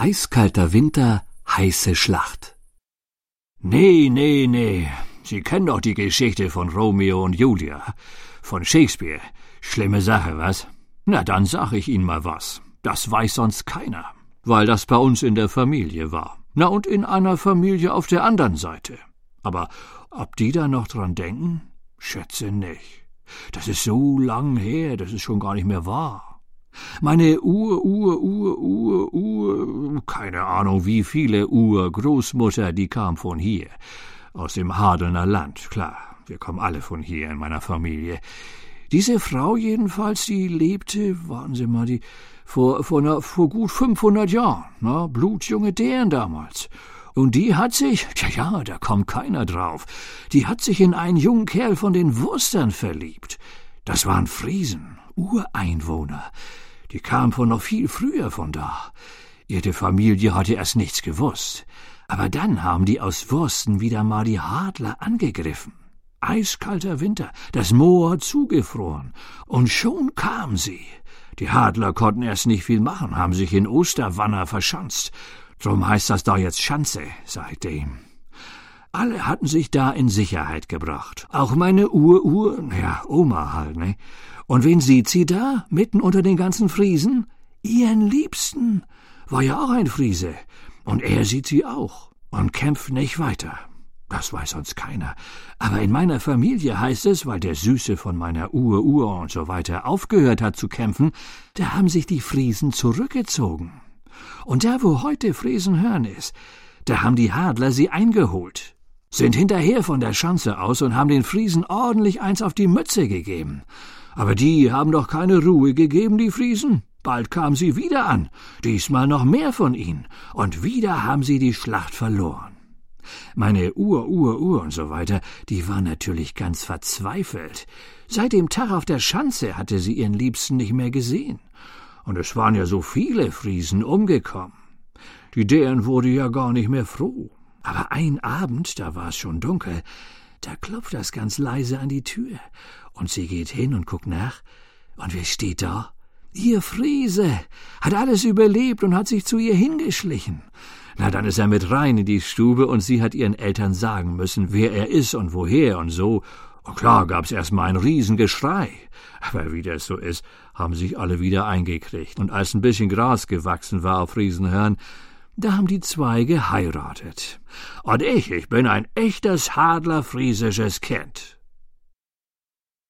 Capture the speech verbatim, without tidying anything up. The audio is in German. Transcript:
Eiskalter Winter, heiße Schlacht. Nee, nee, nee. Sie kennen doch die Geschichte von Romeo und Julia. Von Shakespeare. Schlimme Sache, was? Na, dann sag ich Ihnen mal was. Das weiß sonst keiner. Weil das bei uns in der Familie war. Na, und in einer Familie auf der anderen Seite. Aber ob die da noch dran denken? Schätze nicht. Das ist so lang her, das ist schon gar nicht mehr wahr. Meine Ur, Ur, Ur, Ur, Ur, keine Ahnung wie viele Urgroßmutter, die kam von hier. Aus dem Hadelner Land, klar. Wir kommen alle von hier in meiner Familie. Diese Frau jedenfalls, die lebte, warten Sie mal, die, vor, vor, na, vor gut fünfhundert Jahren, na, blutjunge Dären damals. Und die hat sich, tja, ja, da kommt keiner drauf, die hat sich in einen jungen Kerl von den Wurstern verliebt. Das waren Friesen, Ureinwohner. Die kamen von noch viel früher von da. Ihre Familie hatte erst nichts gewusst. Aber dann haben die aus Wursten wieder mal die Hadler angegriffen. Eiskalter Winter, das Moor hat zugefroren. Und schon kamen sie. Die Hadler konnten erst nicht viel machen, haben sich in Osterwanner verschanzt. Drum heißt das da jetzt Schanze, seitdem. Alle hatten sich da in Sicherheit gebracht. Auch meine Ur-Ur, ja, Oma halt, ne? Und wen sieht sie da, mitten unter den ganzen Friesen? Ihren Liebsten. War ja auch ein Friese. Und er sieht sie auch und kämpft nicht weiter. Das weiß sonst keiner. Aber in meiner Familie heißt es, weil der Süße von meiner Ur-Ur und so weiter aufgehört hat zu kämpfen, da haben sich die Friesen zurückgezogen. Und da, wo heute Friesenhörn ist, da haben die Hadler sie eingeholt, sind hinterher von der Schanze aus und haben den Friesen ordentlich eins auf die Mütze gegeben. Aber die haben doch keine Ruhe gegeben, die Friesen. Bald kamen sie wieder an, diesmal noch mehr von ihnen, und wieder haben sie die Schlacht verloren. Meine Ur, Ur, Ur und so weiter, die war natürlich ganz verzweifelt. Seit dem Tag auf der Schanze hatte sie ihren Liebsten nicht mehr gesehen. Und es waren ja so viele Friesen umgekommen. Die Dären wurde ja gar nicht mehr froh. Aber ein Abend, da war es schon dunkel, da klopft das ganz leise an die Tür. Und sie geht hin und guckt nach. Und wer steht da? Ihr Friese, hat alles überlebt und hat sich zu ihr hingeschlichen. Na, dann ist er mit rein in die Stube und sie hat ihren Eltern sagen müssen, wer er ist und woher und so. Und klar gab's erst mal ein Riesengeschrei. Aber wie das so ist, haben sich alle wieder eingekriegt. Und als ein bisschen Gras gewachsen war auf Friesenhörn, da haben die zwei geheiratet. Und ich, ich bin ein echtes Hadler-friesisches Kind.